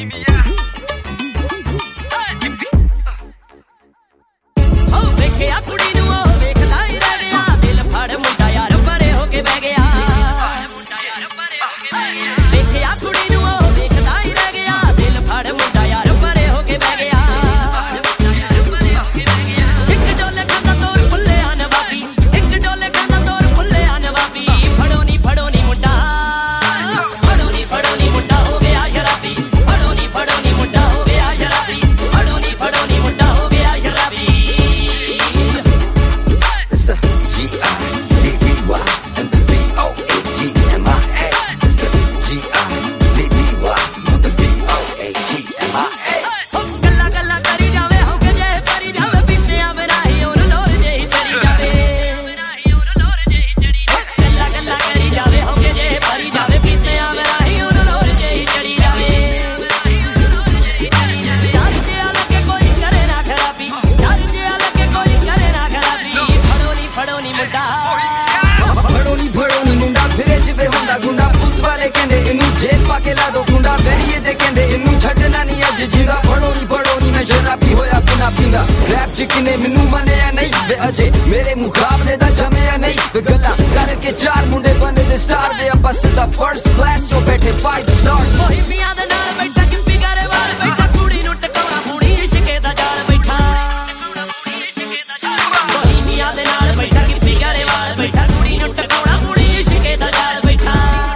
ਵੇਖਿਆ ਕੁੜੀ ਨੂੰ ਉਹ ਵੇਖਦਾ ਹੀ ਰਹਿ ਗਿਆ ਦਿਲ ਫੜ ਮੁੰਡਾ ਯਾਰ ਪਰੇ ਹੋ ਕੇ ਬਹਿ ਗਿਆ ਵੇਖਿਆ ਕੁੜੀ ਨੂੰ ਉਹ ਵੇਖਦਾ ਹੀ ਰਹਿ ਗਿਆ ਦਿਲ ਫੜ ਮੁੰਡਾ ਯਾਰ ਪਰੇ ਹੋ ਕੇ ਬਹਿ ਗਿਆ ਇੱਕ ਡੋਲੇ ਖਾਂਦਾ ਤੋਰ ਫੁੱਲਿਆ ਨਵਾਬੀ ਇੱਕ ਡੋਲੇ ਖਾਂਦਾ ਤੋਰ ਫੁੱਲਿਆ ਨਵਾਬੀ ਫੜੋ ਨੀ ਮੁੰਡਾ ਫੜੋ ਨੀ ਮੁੰਡਾ ਹੋ ਗਿਆ ਸ਼ਰਾਬੀ ਫੜੋ ਨੀ ਮੁੰਡਾ ਹੋ ਗਿਆ ਸ਼ਰਾਬੀ ਫੜੋ ਨੀ ਮੁੰਡਾ ਹੋ ਗਿਆ ਸ਼ਰਾਬੀ जेल पाके ला दो गुंडा बैरिए दे कहंदे इनू छड्डना नहीं अज जिंदा फड़ो नी मैं शराबी होया बिना पींदा रैप च किने मैनू मन्निया नहीं वे अजे मेरे मुकाबले दा जमिया नहीं वे गल्ला करके चार मुंडे बने दे स्टार वे अब सिद्धा फर्स्ट क्लास चो बैठे 5 स्टार मोहिमिया दे नाल बैठा किप्पी गरेवाल बैठा कुड़ी नू टकाउणा कुड़ी इश्के दा जाल बैठा मोहिमिया दे नाल बैठा किप्पी गरेवाल बैठा कुड़ी नू टकाउणा कुड़ी इश्के दा जाल बैठा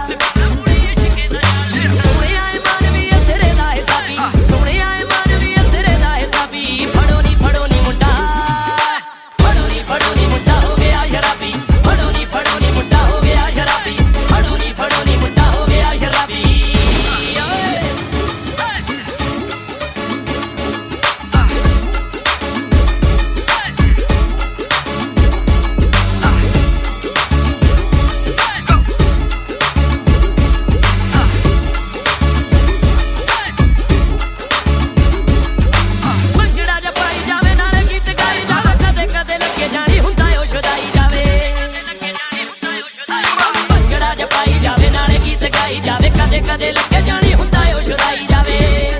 जावे कदे कदे लगे जानी हुंदा ओ छुड़ाई जावे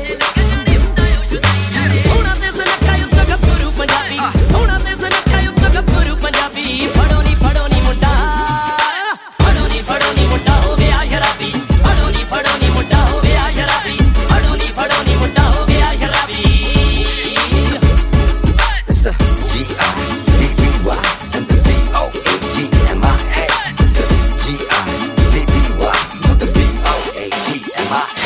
सोना ते सनका युद्ध गब्बरू पंजाबी सोना ते सनका युद्ध गब्बरू पंजाबी फड़ो नी मुंडा हो गया शराबी फड़ो नी मुंडा हो गया शराबी फड़ो नी मुंडा हो गया शराबी It's the G-I-B-B-Y and the B-O-A-G-M-I-A. It's the G-I-B-B-Y with the B-O-A-G-M-I-A.